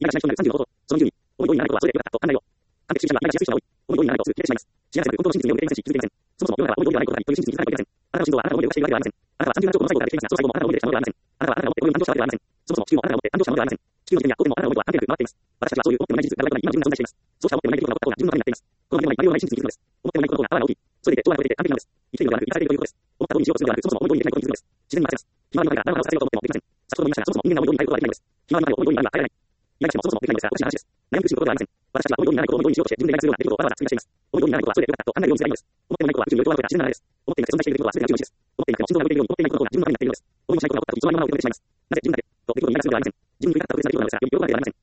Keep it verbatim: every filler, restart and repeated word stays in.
今がしない人になるさんじゅうのこと、そのにじゅうに、主にどうにならないことはそれでよかったと考えよう。完璧主義者は今がしやすい人が多い。主にどうにならないことをすべてしまいます。幸せなく本当の真実による現実に気づけません。そもそも世の中は主にどうにならないことという真実に気づかないといけません。あなたの心臓はあなたの思いで動かしているわけではありません。あなたはさんじゅうなな兆個の細胞ができていますが、その細胞もあなたの思いでできたのではありません。あなたはあなたの思って思いを誕生したわけではありません。そもそも地球もあなたの思って誕生したのではありません。地球の時点やとてもあなたの思いとは関係なく回っています。私たちはそういう思ってもない事実が現れた今自分が存在しています。そうした思ってもない出来事が起こった方が自分のためになっています。この中にはありようのない真実に気づくのです。思ってもないことの方がパワーが大きい。それでいて、超が超えていて完璧なのです。生きているのではなく、生かされているということです。思った通りにしようとするのではなく、そもそも思い通りにできないことに気づくのです。自然に任せます。ひまわりの中が何をさせようと思ってもできません。先ほども言いましたが、そもそも人間が思い通りになることはできないのです。ひまわりの中を思い通りになるのは変えられない。意外ともそもそもできないのですが、おかしな話です。悩み苦しむことではありません。私たちは思い通りにならないことを思い通りにしようとして、自分でやりするような出来事をわざわざ作り出しています。思い通りにならないことはそれでよかったと考えるようにすればいいのです。思ってもないことは宇宙によるとはこれから自然な流れです。思っていなくて存在している出来事はすべてが宇宙の話です。思っていなくても心臓が動いているように思っていないことが自分のためになっているのです。思いもしないことが起こったとき、そのまま受け止めてしまいます。なぜ自分だけと出来事に意味がするのではありません。自分に振りかかった特別な出来事なのですが、よくよくわかれてはありません。